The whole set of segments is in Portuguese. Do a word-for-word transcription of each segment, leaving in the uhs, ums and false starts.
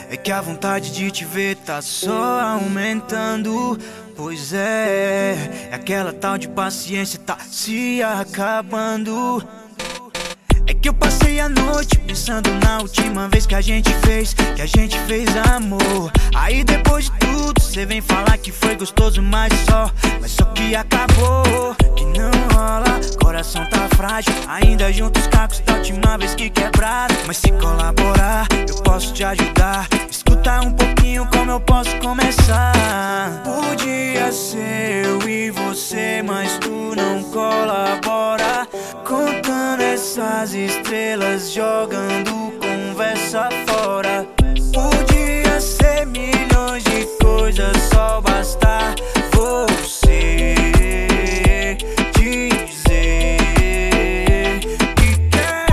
é que a vontade de te ver tá só aumentando. Pois é, é aquela tal de paciência tá se acabando. É que eu passei a noite pensando na última vez que a gente fez, que a gente fez amor. Aí depois de tudo, cê vem falar que foi gostoso, mas só, mas só que acabou, que não rola, coração tá frágil. Ainda junto os cacos da última vez que quebraram. Mas se colaborar, eu posso te ajudar. Escuta um pouquinho como eu posso começar. Podia ser eu e você, mas tu não colabora. Contando essas estrelas, jogando conversa fora. Podia ser milhões de coisas, só basta você dizer que quer.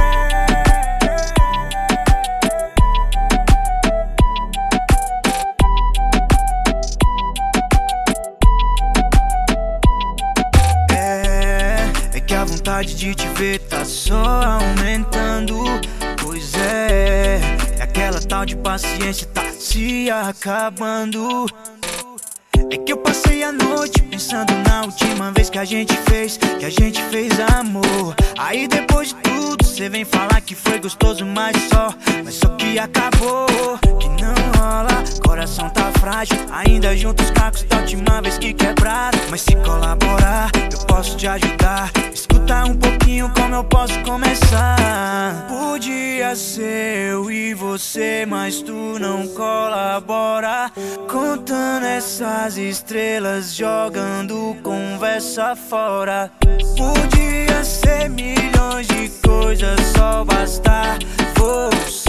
É, é que a vontade de te ver tá só aumentando. Pois é, é aquela tal de paciência tá se acabando. É que eu passei a noite pensando na última vez que a gente fez, que a gente fez amor. Aí depois de tudo, cê vem falar que foi gostoso, mas só, mas só que acabou, que não rola, coração tá frágil. Ainda junto os cacos da última vez que quebraram. Mas se colaborar, eu posso te ajudar. Escuta um pouquinho como eu posso começar. Podia ser eu e você, mas tu não colabora. Contando essas estrelas, jogando conversa fora. Podia ser milhões de coisas, só basta você